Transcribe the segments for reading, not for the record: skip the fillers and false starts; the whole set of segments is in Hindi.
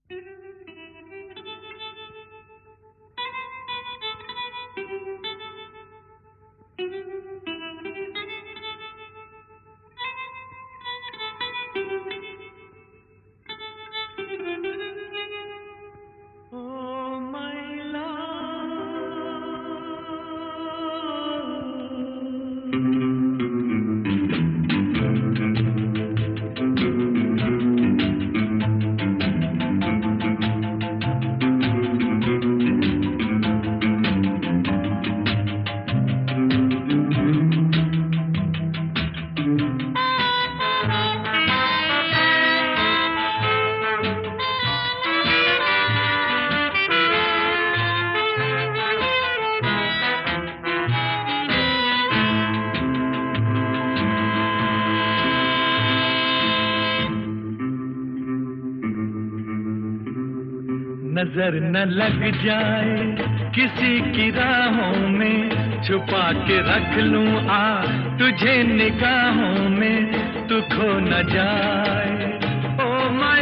नजर न लग जाए किसी की राहों में, छुपा के रख लूं तुझे निगाहों में, तू खो न जाए। ओ माय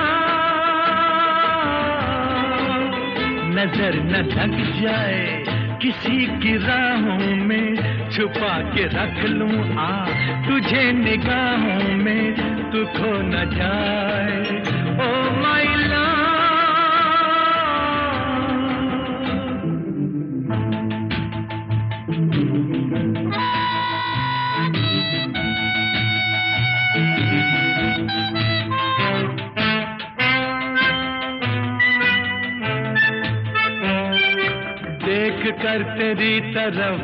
लव, नजर न लग जाए किसी की राहों में, छुपा के रख लूं तुझे निगाहों में, तू खो न जाए। ओ माय लव, देख कर तेरी तरफ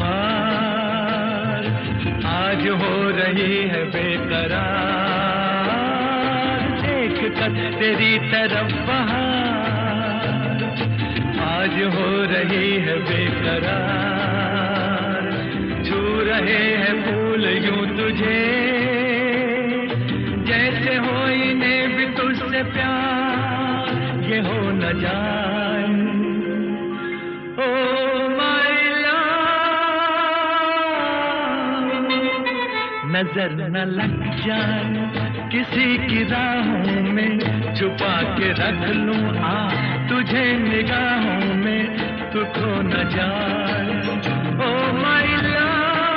बहार आज हो रही है बेकरार, देख कर तेरी तरफ बहार आज हो रही है बेकरार, छू रहे हैं फूल यूं तुझे जैसे हो इन्हें भी तुझसे प्यार, ये हो न जाए। नजर न लग जाए किसी की राहों में, छुपा के रख लूं तुझे निगाहों में, तू खो न जाए। ओ माय लव,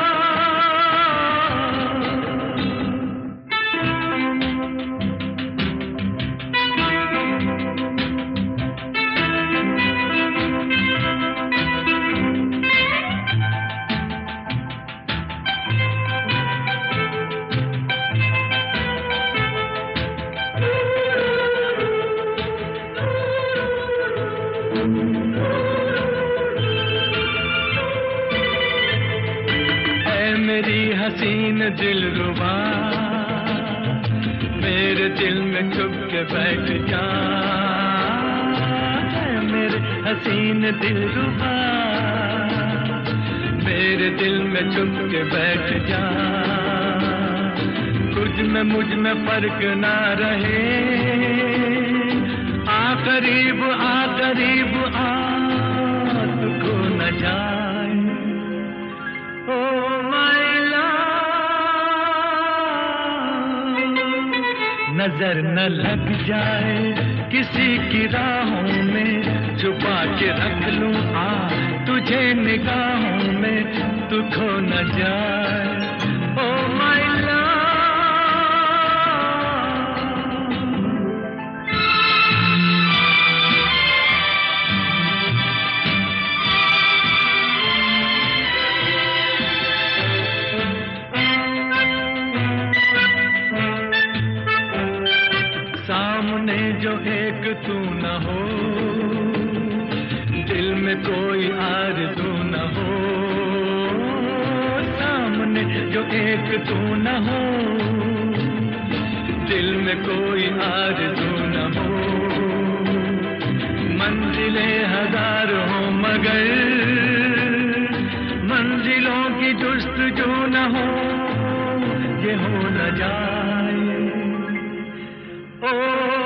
मेरी हसीन दिलरुबा, मेरे दिल में छुप के बैठ जा, मेरे हसीन दिलरुबा, मेरे दिल में छुप के बैठ जा, तुझ में मुझ में फर्क ना रहे, आ करीब तू खो न जाए। ओ माय नजर न लग जाए किसी की राहों में, छुपा के रख लूं तुझे निगाहों में, तू खो न जाए। ओ माय लव, सामने जो एक तू न हो, दिल में कोई आरज़ू न हो, सामने जो एक तू न हो, दिल में कोई आरज़ू न हो, मंजिलें हजार हो मगर मंजिलों की जुस्तजू न हो, ये हो न जाए। Oh